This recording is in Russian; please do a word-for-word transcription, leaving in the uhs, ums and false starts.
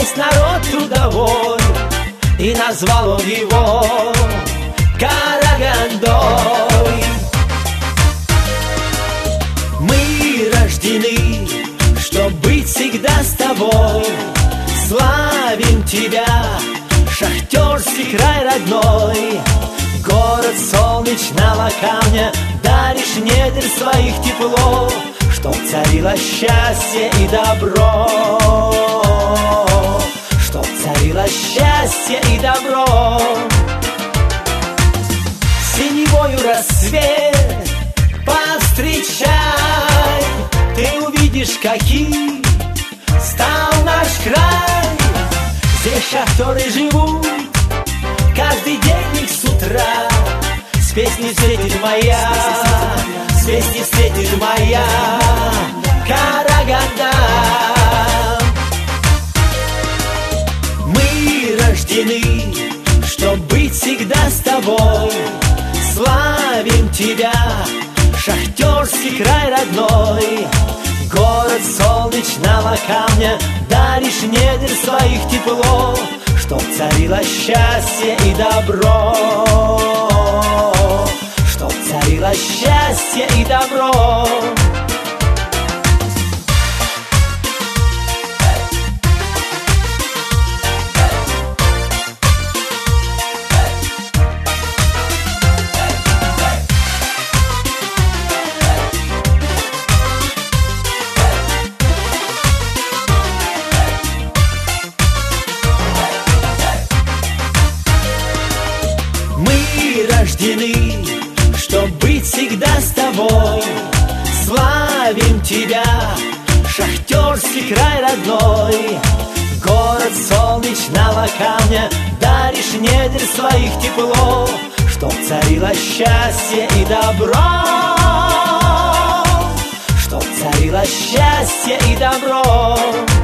весь народ трудовой, и назвал он его Карагандой. Мы рождены, чтоб быть всегда с тобой. Славим тебя, шахтерский край родной. Город солнечного камня, даришь недр своих тепло, чтоб царило счастье и добро, чтоб царило счастье и добро. Синевою рассвет повстречай, ты увидишь, каким стал наш край. Здесь шахтеры живут каждый день их с утра. С песней встретит моя, с песней встретит моя Караганда. Мы рождены, чтоб быть всегда с тобой. Славим тебя, шахтерский край родной. Город солнечного камня, даришь недр своих тепло, чтоб царило счастье и добро, чтоб царило счастье и добро. Рождены, чтоб быть всегда с тобой. Славим тебя, шахтерский край родной. Город солнечного камня, даришь недр своих тепло, чтоб царило счастье и добро, чтоб царило счастье и добро.